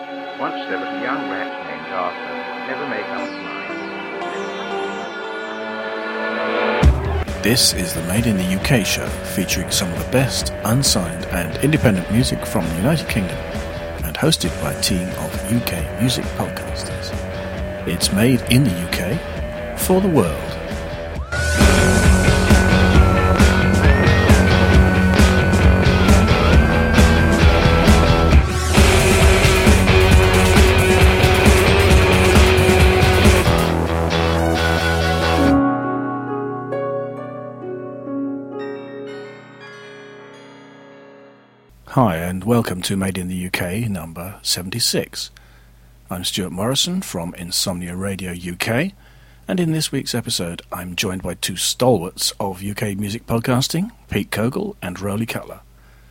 Once there was a young rat named Arthur who could never make up his mind. This is the Made in the UK show, featuring some of the best unsigned and independent music from the United Kingdom, and hosted by a team of UK music podcasters. It's made in the UK for the world. Hi and welcome to Made in the UK number 76. I'm Stuart Morrison from Insomnia Radio UK, and in this week's episode I'm joined by two stalwarts of UK music podcasting, Pete Cogle and Rowley Cutler.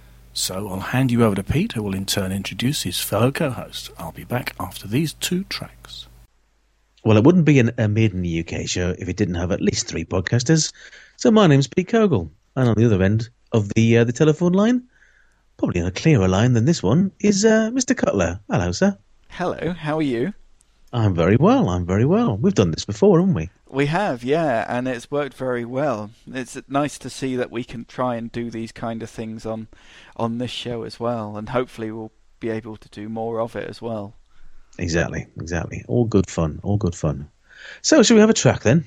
So I'll hand you over to Pete, who will in turn introduce his fellow co-host. I'll be back after these two tracks. Well, it wouldn't be a Made in the UK show if it didn't have at least three podcasters. So my name's Pete Cogle, and on the other end of the telephone line, probably on a clearer line than this one, is Mr. Cutler. Hello, sir. Hello, how are you? I'm very well. We've done this before, haven't we? We have, yeah, and it's worked very well. It's nice to see that we can try and do these kind of things on this show as well, and hopefully we'll be able to do more of it as well. Exactly. All good fun. So, shall we have a track then?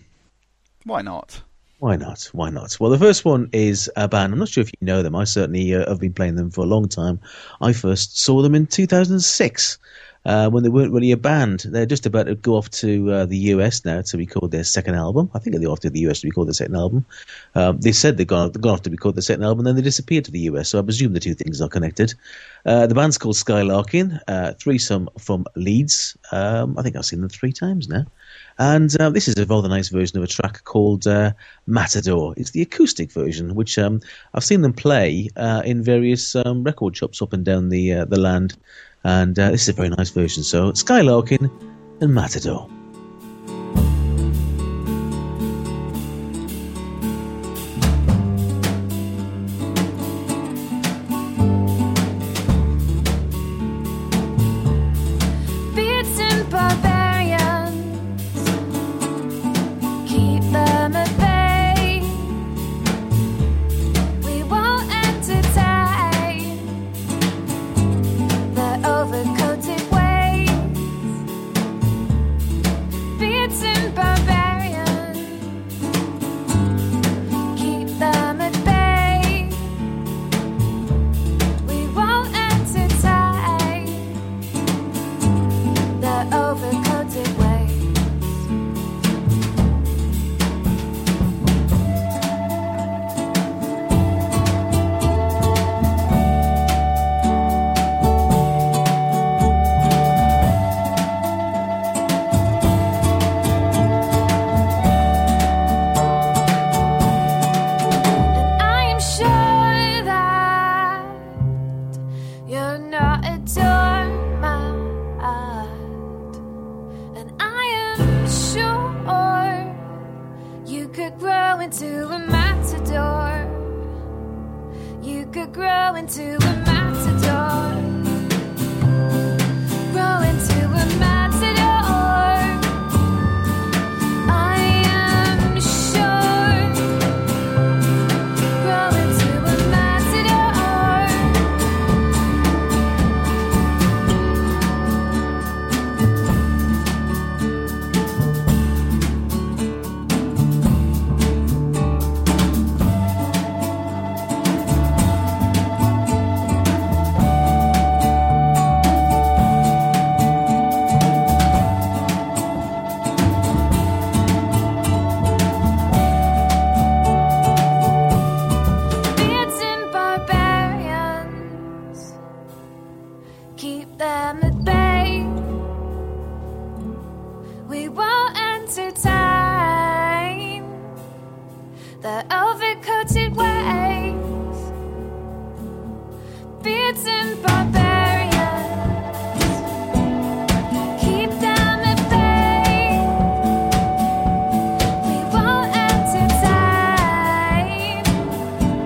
Why not? Why not? Well, the first one is a band. I'm not sure if you know them. I certainly have been playing them for a long time. I first saw them in 2006 when they weren't really a band. They're just about to go off to the US now to record their second album. I think they're off to the US to record their second album. They said they've gone off to record their second album, and then they disappeared to the US, so I presume the two things are connected. The band's called Skylarkin, threesome from Leeds. I think I've seen them 3 times now. And this is a rather nice version of a track called Matador. It's the acoustic version, which I've seen them play in various record shops up and down the land. And this is a very nice version. So, Skylarkin and Matador.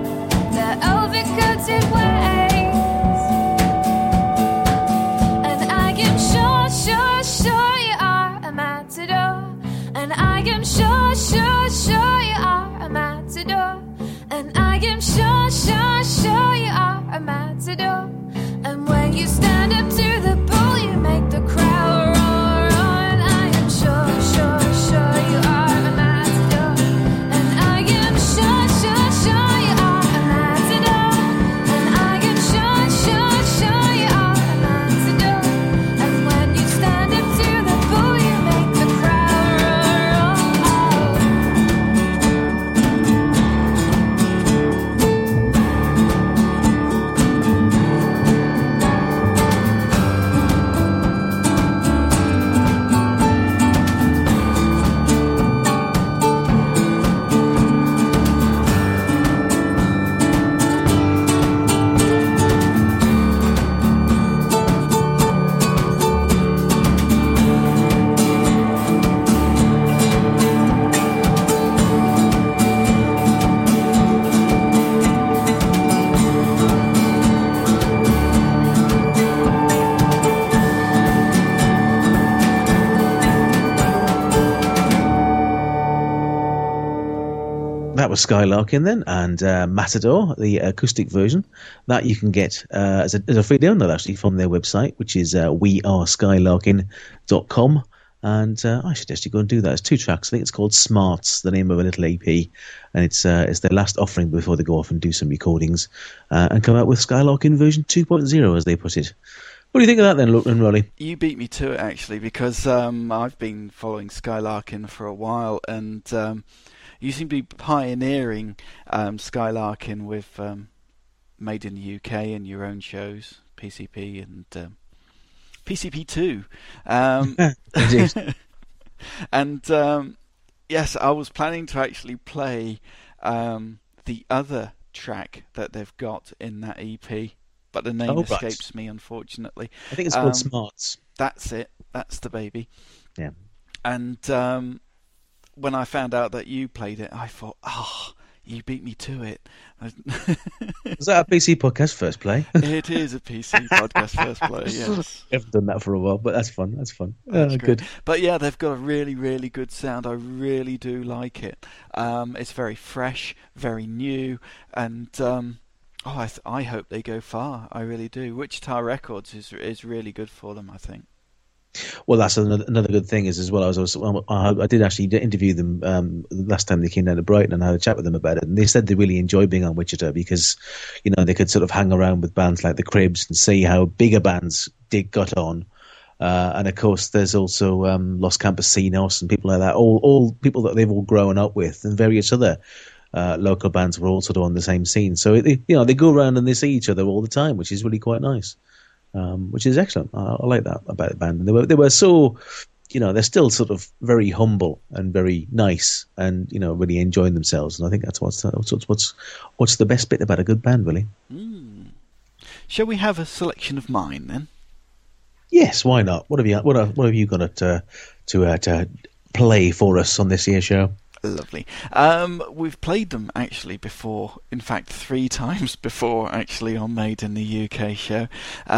And a matador. And when you stand up to the bull, you make the crowd roar on. I am sure, sure, sure you are a matador. And I am sure, sure, sure you are a matador. And I am sure, sure, sure you are a matador. And when you stand up to the bull, you make the crowd roar on. That was Skylarkin then, and Matador, the acoustic version, that you can get as a free download actually from their website, which is weareskylarkin.com. And I suggest you go and do that. It's 2 tracks. I think it's called Smarts, the name of a little EP, and it's their last offering before they go off and do some recordings and come out with Skylarkin version 2.0, as they put it. What do you think of that then, Rolly? You beat me to it actually, because I've been following Skylarkin for a while, and you seem to be pioneering Skylarkin with Made in the UK and your own shows, PCP and PCP2. And yes, I was planning to actually play the other track that they've got in that EP, but the name escapes me, unfortunately. I think it's called Smarts. That's it. That's the baby. Yeah. And when I found out that you played it, I thought, you beat me to it. Was that a PC podcast first play? It is a PC podcast first play, yes. I haven't done that for a while, but that's fun. That's fun. That's good. But yeah, they've got a really, really good sound. I really do like it. It's very fresh, very new, and I hope they go far. I really do. Wichita Records is really good for them, I think. Well, that's another good thing is as well. I did actually interview them last time they came down to Brighton and had a chat with them about it, and they said they really enjoyed being on Wichita because, they could sort of hang around with bands like the Cribs and see how bigger bands got on, and of course there's also Los Campesinos and people like that, all people that they've all grown up with, and various other local bands were all sort of on the same scene. So they go around and they see each other all the time, which is really quite nice. Which is excellent. I like that about the band. They were so, they're still sort of very humble and very nice, and really enjoying themselves. And I think that's what's the best bit about a good band, really. Shall we have a selection of mine then? Yes, why not? What have you got to play for us on this here show? Lovely. We've played them actually before, in fact 3 times before actually on Made in the UK show.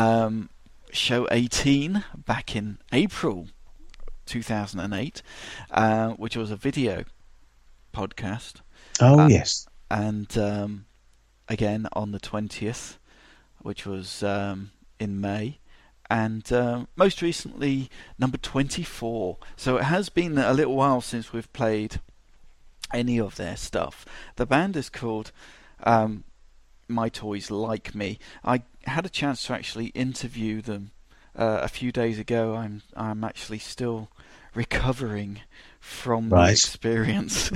Show 18 back in April 2008, which was a video podcast. Oh, yes. And again on the 20th, which was in May. And most recently, number 24. So it has been a little while since we've played any of their stuff. The band is called My Toys Like Me. I had a chance to actually interview them a few days ago. I'm actually still recovering from the experience.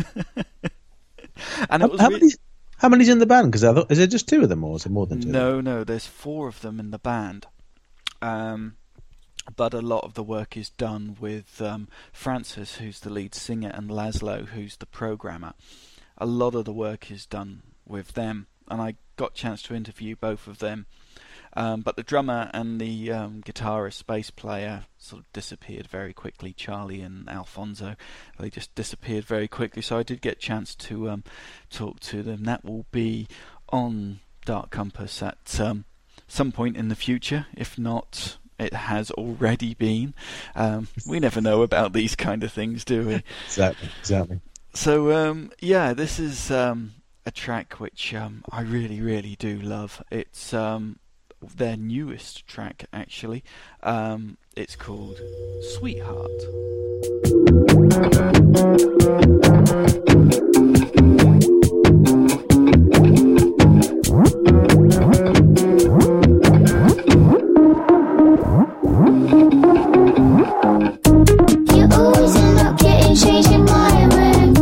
And it was how many's in the band? Because is there just 2 of them, or is it more than 2? No, there's 4 of them in the band. But a lot of the work is done with Francis, who's the lead singer, and Laszlo, who's the programmer. A lot of the work is done with them, and I got a chance to interview both of them. But the drummer and the guitarist, bass player, sort of disappeared very quickly. Charlie and Alfonso, they just disappeared very quickly. So I did get a chance to talk to them. That will be on Dark Compass at some point in the future, if not it has already been. We never know about these kind of things, do we? Exactly. So, this is a track which I really, really do love. It's their newest track, actually. It's called Sweetheart. You always end up getting changed in my room.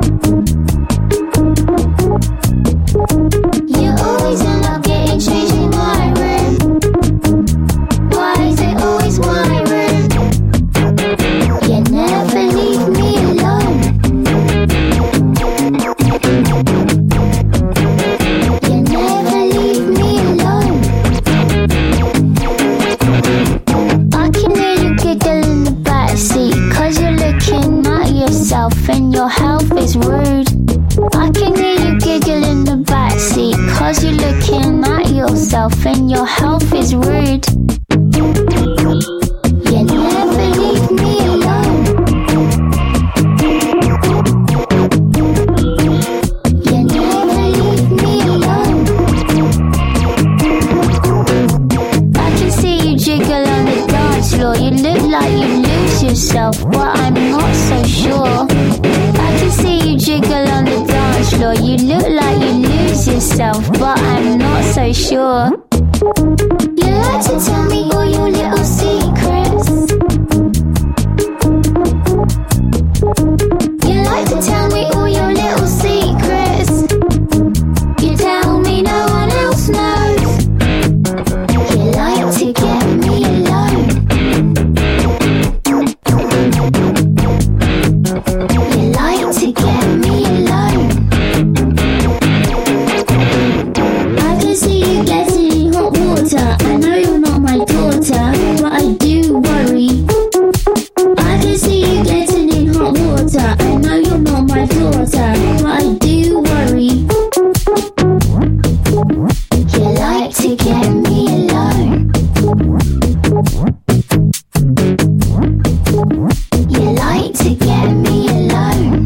You always end up getting changed in my room. Why is it always my room? You never leave me alone. You never leave me alone. I can hear you giggle in the backseat, 'cause you're looking at yourself and your health is rude. I can hear you giggle in the backseat, 'cause you're looking at yourself and your health is rude. You never leave me alone. You never leave me alone. I can see you jiggle on the dance floor. You look like you lose yourself, but I'm not so sure. I can see you jiggle on the dance floor. You look like you lose yourself, but I'm not so sure. You like to tell me all your little secrets. You like to tell me all your little secrets. You tell me no one else knows. You like to get me alone. You like to get me alone. I can see you getting in hot water. I know you're not my daughter, but I do worry. I can see you getting in hot water. I know you're not my daughter, but I do worry. You like to get me alone. You like to get me alone.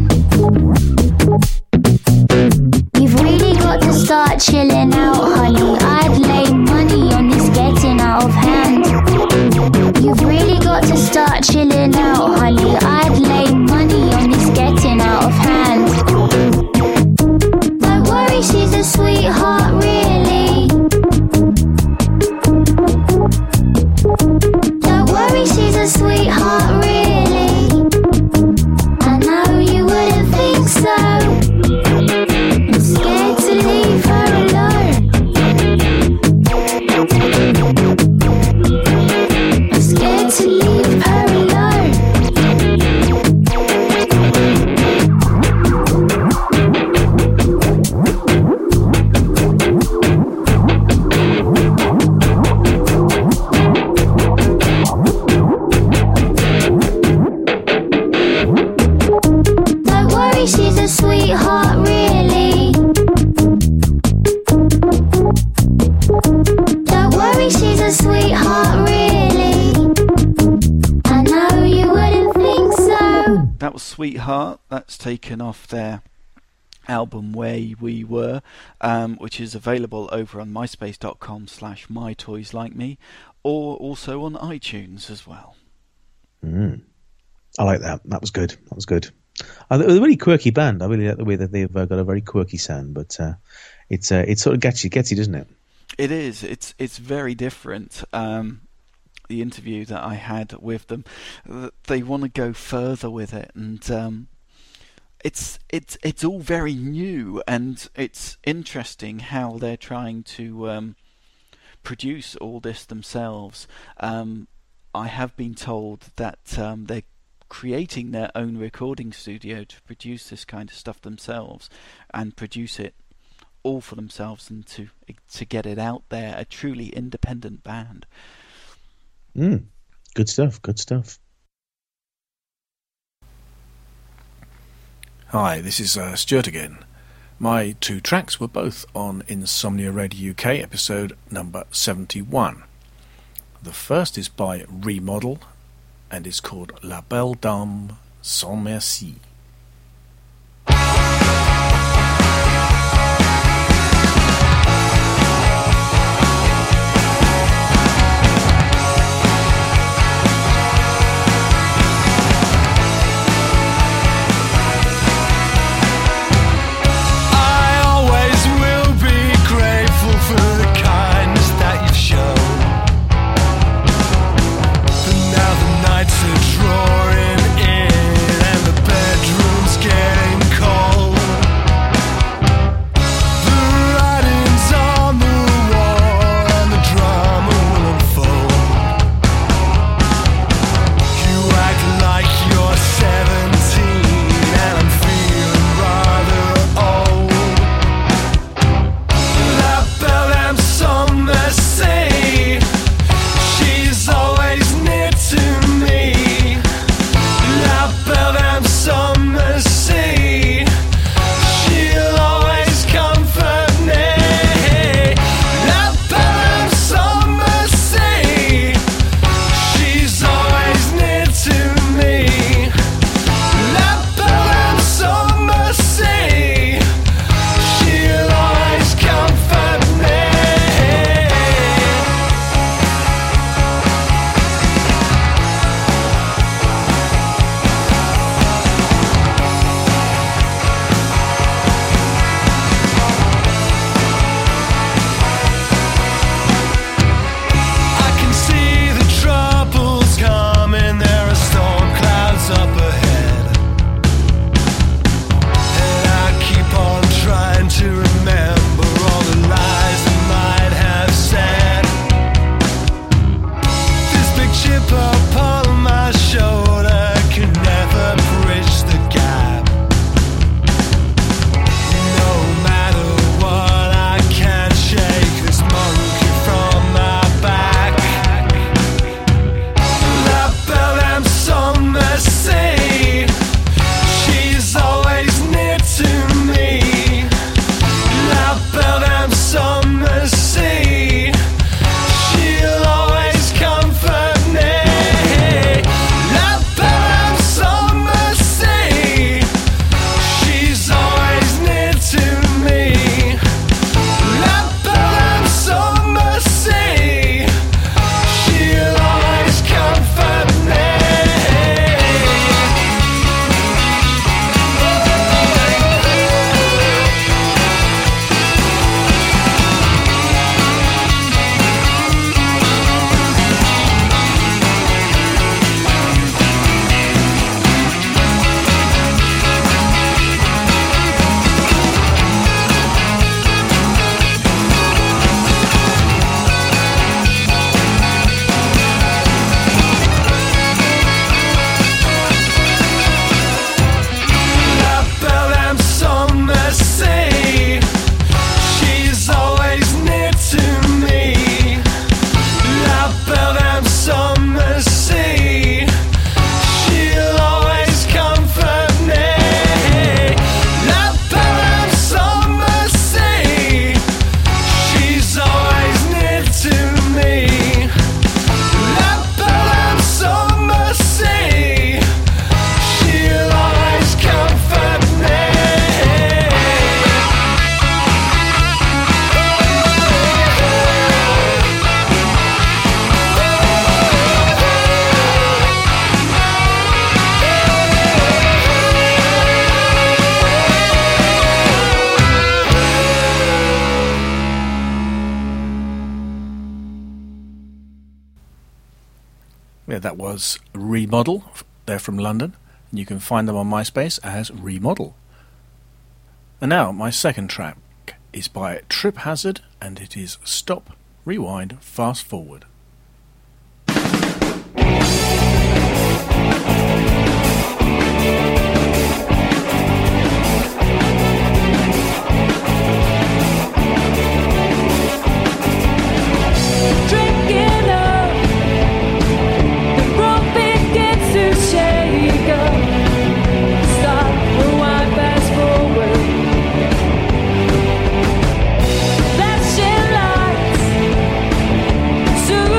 You've really got to start chilling out, honey. I'd lay money on this getting out of hand. You've really got to start chilling out, honey. I'd lay money on this getting out of hand. Don't worry, she's a sweetheart, really. Don't worry, she's a sweetheart, really. I know you wouldn't think so. I'm scared to leave her alone. I'm scared to leave her alone. Don't worry, she's a sweetheart, really. Don't worry, she's a sweetheart, really. I know you wouldn't think so. That was Sweetheart. That's taken off their album Where We Were, which is available over on myspace.com/mytoyslikeme, or also on iTunes as well. I like that. That was good. That was good. They're a really quirky band. I really like the way that they've got a very quirky sound, but it sort of gets you, doesn't it? It is. It's very different. The interview that I had with them, they want to go further with it, and it's all very new, and it's interesting how they're trying to produce all this themselves. I have been told that they're creating their own recording studio to produce this kind of stuff themselves and produce it all for themselves, and to get it out there, a truly independent band. Good stuff. Good stuff. Hi, this is Stuart again. My two tracks were both on Insomnia Radio UK episode number 71. The first is by Remodel and is called La Belle Dame Sans Merci. chip upon my shoulder can never bridge the gap. No matter what, I can't shake this monkey from my back. That bell summer sea, she's always near to me. That bell summer sea, she'll always comfort me. That bell summer sea, she's always near to me. That bell summer sea, she'll always comfort me. That bell summer sea, she's always near to me. That bell summer sea, she'll always comfort me. That bell summer sea, she's always near to me. That bell summer sea, she'll always comfort me. Yeah, that was Remodel. They're from London, and you can find them on MySpace as Remodel. And now, my second track is by Trip Hazard, and it is Stop, Rewind, Fast Forward. Drinking up, the room begins to shake up. Stop, rewind, fast forward. Flashing lights, soon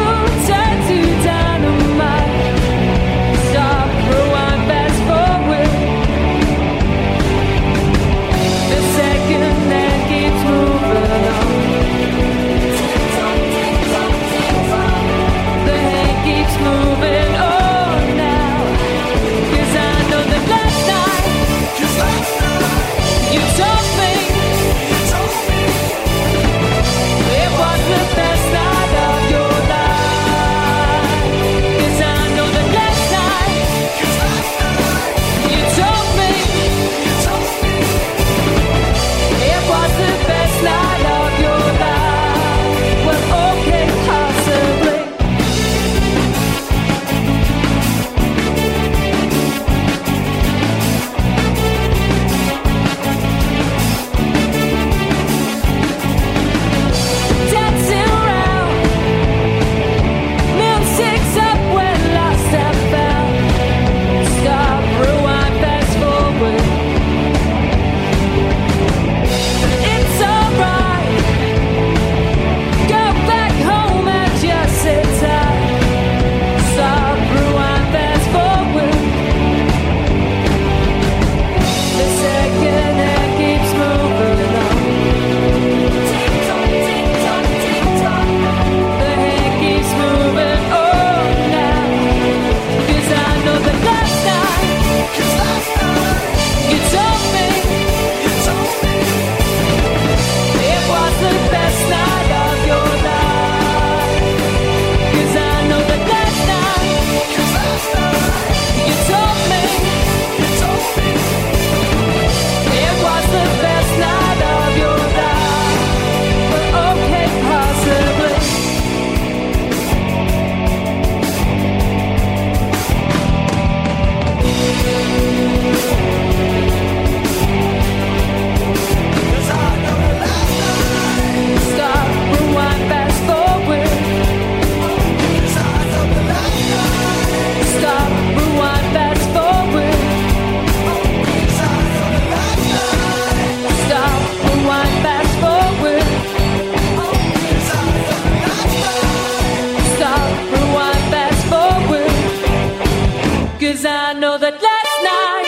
know that last night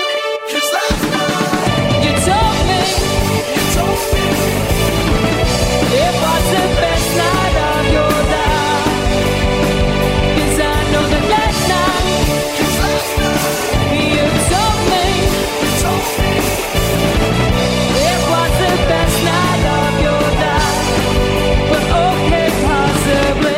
you told me it was the best night of your life. 'Cause I know that last night you told me it was the best night of your life. But okay, possibly.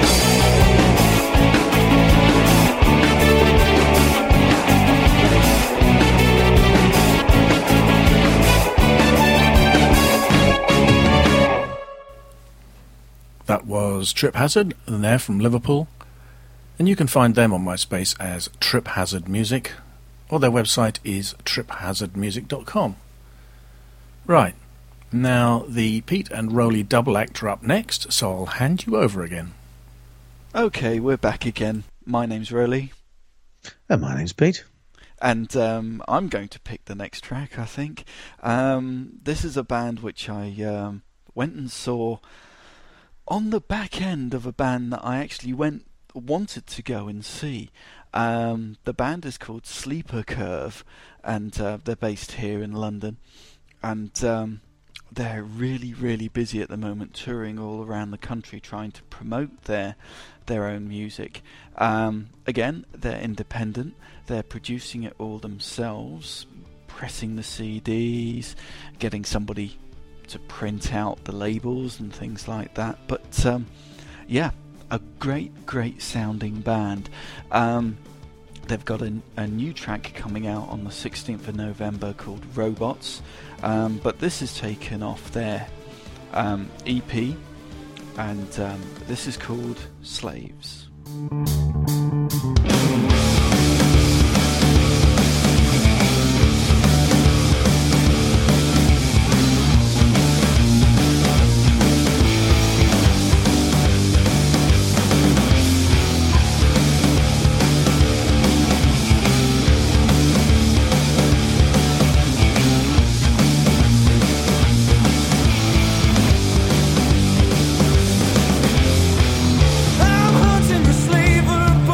That was Trip Hazard, and they're from Liverpool. And you can find them on MySpace as Trip Hazard Music, or their website is triphazardmusic.com. Right, now the Pete and Rowley double act are up next, so I'll hand you over again. Okay, we're back again. My name's Rowley. My name's Pete. And I'm going to pick the next track, I think. This is a band which I went and saw on the back end of a band that I actually wanted to go and see. The band is called Sleeper Curve, and they're based here in London. And they're really, really busy at the moment, touring all around the country, trying to promote their own music. Again, they're independent. They're producing it all themselves, pressing the CDs, getting somebody to print out the labels and things like that. But yeah, a great sounding band. They've got a new track coming out on the 16th of November called Robots, but this is taken off their EP, and this is called Slaves. I'm hunting the slaver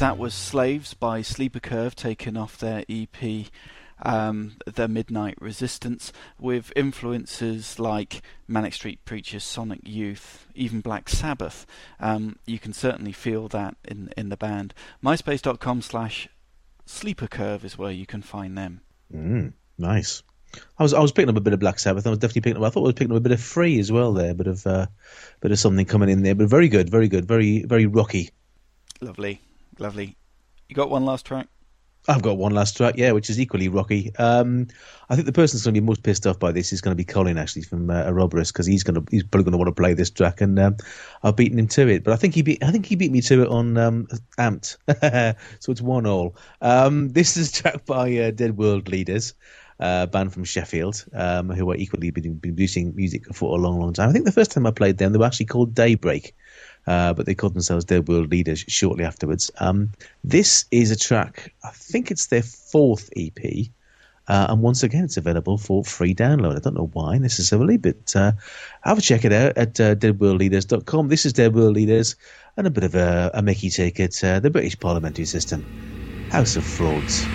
That was Slaves by Sleeper Curve, taken off their EP, The Midnight Resistance, with influences like Manic Street Preachers, Sonic Youth, even Black Sabbath. You can certainly feel that in the band. MySpace.com/SleeperCurve is where you can find them. Nice. I was picking up a bit of Black Sabbath. I was definitely picking up. I thought I was picking up a bit of Free as well there. Bit of something coming in there. But very good, very good, very very rocky. Lovely. You got one last track? I've got one last track, yeah, which is equally rocky. I think the person that's going to be most pissed off by this is going to be Colin, actually, from Ouroboros, because he's probably going to want to play this track, and I've beaten him to it. But I think he beat me to it on Amped, so it's 1-1. This is a track by Dead World Leaders, band from Sheffield, who are equally been producing music for a long, long time. I think the first time I played them, they were actually called Daybreak. But they called themselves Dead World Leaders shortly afterwards. This is a track, I think it's their 4th EP, and once again it's available for free download. I don't know why necessarily, but have a check it out at deadworldleaders.com. This is Dead World Leaders, and a bit of a Mickey take at the British parliamentary system. House of Frauds.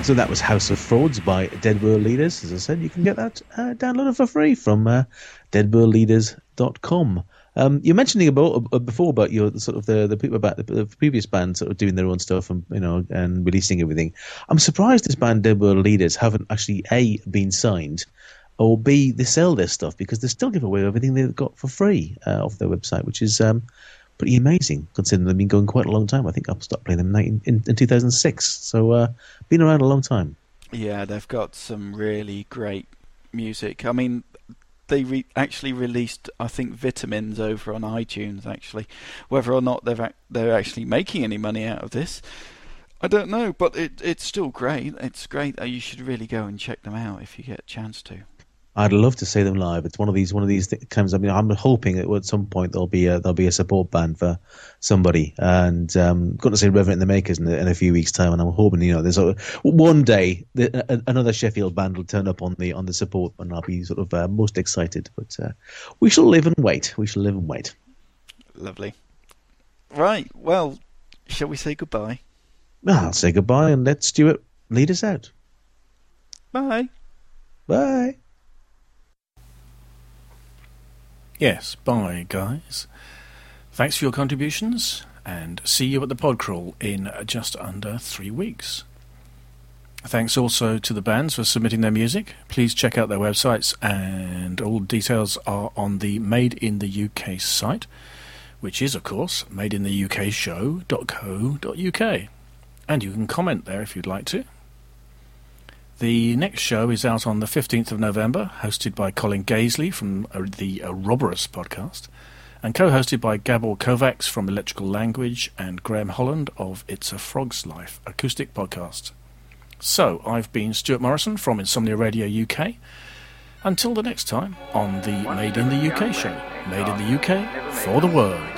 So that was House of Frauds by Dead World Leaders. As I said, you can get that downloaded for free from deadworldleaders.com. You're mentioning before about your sort of the people about the previous band sort of doing their own stuff and and releasing everything. I'm surprised this band Dead World Leaders haven't actually A, been signed, or B, they sell their stuff, because they still give away everything they've got for free off their website, which is pretty amazing considering they've been going quite a long time. I think I've stopped playing them in 2006, so been around a long time. Yeah, they've got some really great music. I mean, they actually released, I think, Vitamins over on iTunes, actually. Whether or not they're actually making any money out of this, I don't know, but it's still great. It's great. You should really go and check them out if you get a chance to. I'd love to see them live. It's one of these times. I mean, I'm hoping that at some point there'll be a support band for somebody, and got to see Revenant the Makers in a few weeks' time. And I'm hoping there's one day another Sheffield band will turn up on the support, and I'll be sort of most excited. But we shall live and wait. We shall live and wait. Lovely. Right. Well, shall we say goodbye? I'll say goodbye and let Stuart lead us out. Bye. Bye. Yes, bye, guys. Thanks for your contributions, and see you at the Podcrawl in just under 3 weeks. Thanks also to the bands for submitting their music. Please check out their websites, and all details are on the Made in the UK site, which is, of course, madeintheUKshow.co.uk. And you can comment there if you'd like to. The next show is out on the 15th of November, hosted by Colin Gaisley from the Ouroboros podcast, and co-hosted by Gabor Kovacs from Electrical Language and Graham Holland of It's a Frog's Life acoustic podcast. So, I've been Stuart Morrison from Insomnia Radio UK. Until the next time on the Made in the UK show. Made in the UK for the world.